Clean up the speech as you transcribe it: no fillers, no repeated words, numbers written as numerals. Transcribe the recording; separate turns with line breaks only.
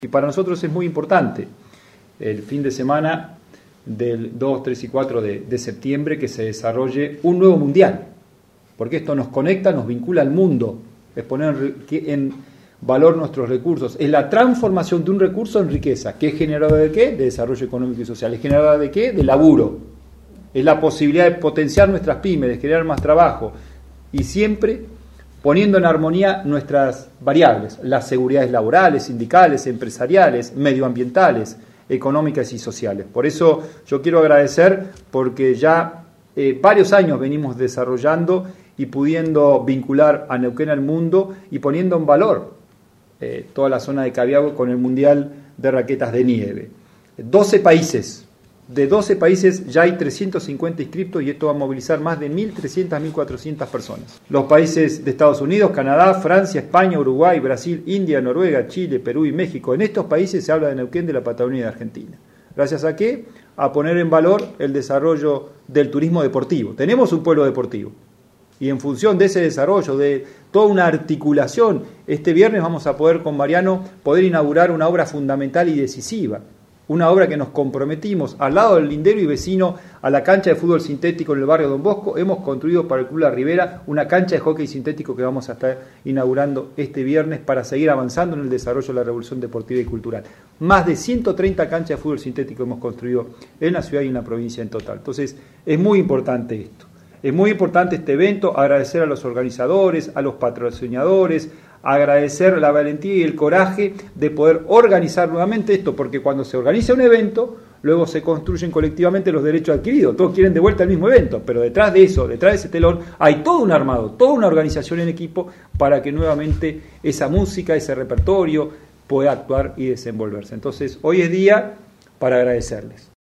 Y para nosotros es muy importante el fin de semana del 2, 3 y 4 de septiembre que se desarrolle un nuevo mundial, porque esto nos conecta, nos vincula al mundo, es poner en valor nuestros recursos, es la transformación de un recurso en riqueza, que es generador de ¿qué? De desarrollo económico y social, es generador de ¿qué? De laburo, es la posibilidad de potenciar nuestras pymes, de generar más trabajo, y siempre poniendo en armonía nuestras variables, las seguridades laborales, sindicales, empresariales, medioambientales, económicas y sociales. Por eso yo quiero agradecer porque ya varios años venimos desarrollando y pudiendo vincular a Neuquén al mundo y poniendo en valor toda la zona de Cabiagua con el Mundial de Raquetas de Nieve. 12 países. De 12 países ya hay 350 inscriptos y esto va a movilizar más de 1.300, 1.400 personas. Los países de Estados Unidos, Canadá, Francia, España, Uruguay, Brasil, India, Noruega, Chile, Perú y México. En estos países se habla de Neuquén, de la Patagonia y de Argentina. ¿Gracias a qué? A poner en valor el desarrollo del turismo deportivo. Tenemos un pueblo deportivo y en función de ese desarrollo, de toda una articulación, este viernes vamos a poder con Mariano poder inaugurar una obra fundamental y decisiva. Una obra que nos comprometimos al lado del lindero y vecino a la cancha de fútbol sintético en el barrio Don Bosco. Hemos construido para el Club La Ribera una cancha de hockey sintético que vamos a estar inaugurando este viernes para seguir avanzando en el desarrollo de la revolución deportiva y cultural. Más de 130 canchas de fútbol sintético hemos construido en la ciudad y en la provincia en total. Entonces es muy importante esto. Es muy importante este evento, agradecer a los organizadores, a los patrocinadores, agradecer la valentía y el coraje de poder organizar nuevamente esto, porque cuando se organiza un evento, luego se construyen colectivamente los derechos adquiridos, todos quieren de vuelta el mismo evento, pero detrás de eso, detrás de ese telón, hay todo un armado, toda una organización en equipo para que nuevamente esa música, ese repertorio pueda actuar y desenvolverse. Entonces, hoy es día para agradecerles.